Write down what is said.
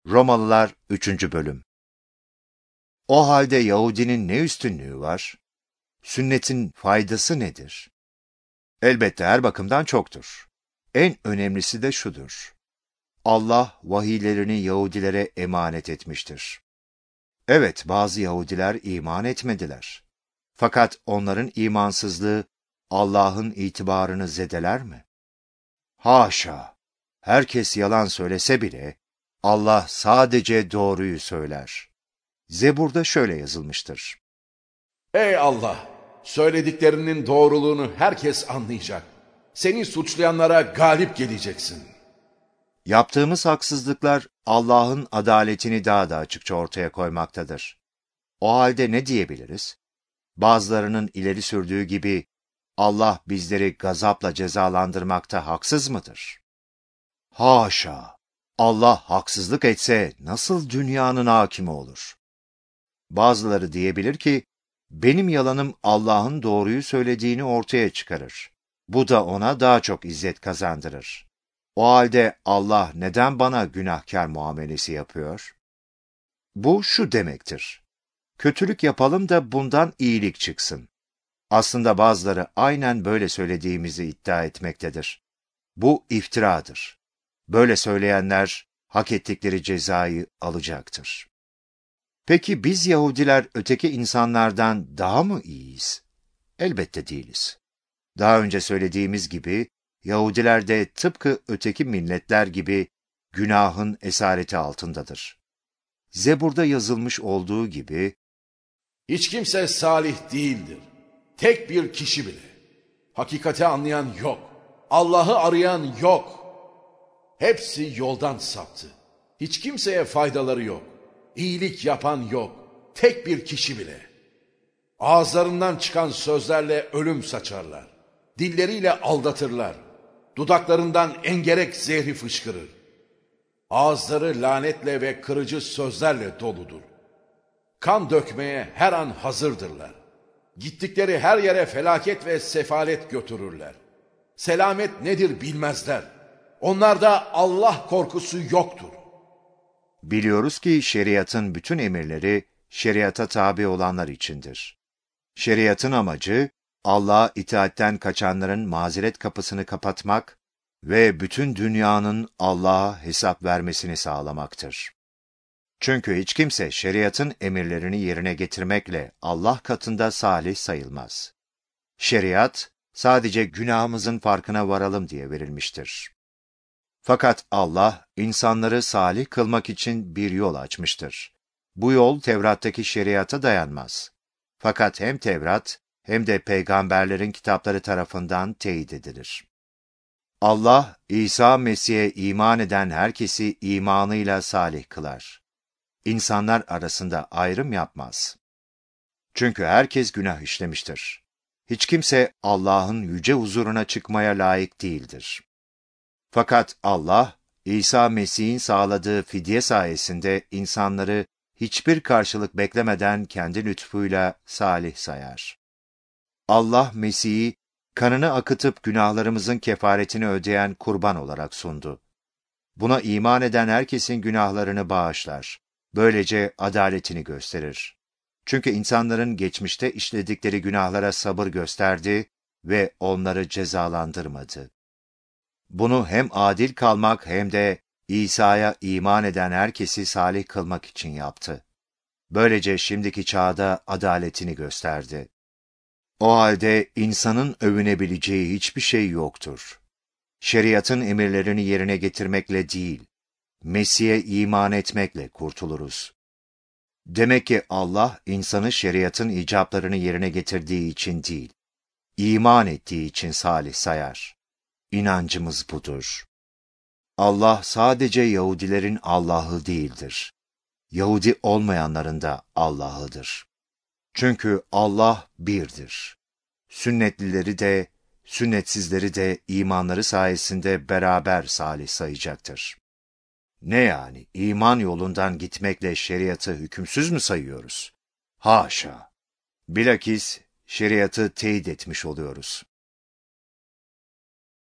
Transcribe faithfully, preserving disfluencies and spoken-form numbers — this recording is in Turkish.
Romalılar üçüncü bölüm. O halde Yahudinin ne üstünlüğü var? Sünnetin faydası nedir? Elbette her bakımdan çoktur. En önemlisi de şudur: Allah vahiylerini Yahudilere emanet etmiştir. Evet, bazı Yahudiler iman etmediler. Fakat onların imansızlığı Allah'ın itibarını zedeler mi? Haşa! Herkes yalan söylese bile Allah sadece doğruyu söyler. Zebur'da şöyle yazılmıştır: Ey Allah! Söylediklerinin doğruluğunu herkes anlayacak. Seni suçlayanlara galip geleceksin. Yaptığımız haksızlıklar Allah'ın adaletini daha da açıkça ortaya koymaktadır. O halde ne diyebiliriz? Bazılarının ileri sürdüğü gibi Allah bizleri gazapla cezalandırmakta haksız mıdır? Haşa! Allah haksızlık etse nasıl dünyanın hakimi olur? Bazıları diyebilir ki, benim yalanım Allah'ın doğruyu söylediğini ortaya çıkarır. Bu da ona daha çok izzet kazandırır. O halde Allah neden bana günahkar muamelesi yapıyor? Bu şu demektir: kötülük yapalım da bundan iyilik çıksın. Aslında bazıları aynen böyle söylediğimizi iddia etmektedir. Bu iftiradır. Böyle söyleyenler hak ettikleri cezayı alacaktır. Peki biz Yahudiler öteki insanlardan daha mı iyiyiz? Elbette değiliz. Daha önce söylediğimiz gibi Yahudiler de tıpkı öteki milletler gibi günahın esareti altındadır. Zebur'da yazılmış olduğu gibi, Hiç kimse salih değildir. Tek bir kişi bile. Hakikati anlayan yok. Allah'ı arayan yok. Hepsi yoldan saptı. Hiç kimseye faydaları yok. İyilik yapan yok. Tek bir kişi bile. Ağızlarından çıkan sözlerle ölüm saçarlar. Dilleriyle aldatırlar. Dudaklarından engerek zehri fışkırır. Ağızları lanetle ve kırıcı sözlerle doludur. Kan dökmeye her an hazırdırlar. Gittikleri her yere felaket ve sefalet götürürler. Selamet nedir bilmezler. Onlarda Allah korkusu yoktur. biliyoruz ki şeriatın bütün emirleri şeriata tabi olanlar içindir. Şeriatın amacı, Allah'a itaatten kaçanların mazeret kapısını kapatmak ve bütün dünyanın Allah'a hesap vermesini sağlamaktır. Çünkü hiç kimse şeriatın emirlerini yerine getirmekle Allah katında salih sayılmaz. Şeriat, sadece günahımızın farkına varalım diye verilmiştir. Fakat Allah, insanları salih kılmak için bir yol açmıştır. Bu yol Tevrat'taki şeriata dayanmaz. Fakat hem Tevrat hem de peygamberlerin kitapları tarafından teyit edilir. Allah, İsa Mesih'e iman eden herkesi imanıyla salih kılar. İnsanlar arasında ayrım yapmaz. Çünkü herkes günah işlemiştir. Hiç kimse Allah'ın yüce huzuruna çıkmaya layık değildir. Fakat Allah, İsa Mesih'in sağladığı fidye sayesinde insanları hiçbir karşılık beklemeden kendi lütfuyla salih sayar. Allah Mesih'i kanını akıtıp günahlarımızın kefaretini ödeyen kurban olarak sundu. Buna iman eden herkesin günahlarını bağışlar. Böylece adaletini gösterir. Çünkü insanların geçmişte işledikleri günahlara sabır gösterdi ve onları cezalandırmadı. Bunu hem adil kalmak hem de İsa'ya iman eden herkesi salih kılmak için yaptı. Böylece şimdiki çağda adaletini gösterdi. O halde insanın övünebileceği hiçbir şey yoktur. Şeriatın emirlerini yerine getirmekle değil, Mesih'e iman etmekle kurtuluruz. Demek ki Allah, insanı şeriatın icaplarını yerine getirdiği için değil, iman ettiği için salih sayar. İnancımız budur. Allah sadece Yahudilerin Allah'ı değildir. Yahudi olmayanların da Allah'ıdır. Çünkü Allah birdir. Sünnetlileri de, sünnetsizleri de imanları sayesinde beraber salih sayacaktır. Ne yani, iman yolundan gitmekle şeriatı hükümsüz mü sayıyoruz? Haşa! Bilakis şeriatı teyit etmiş oluyoruz.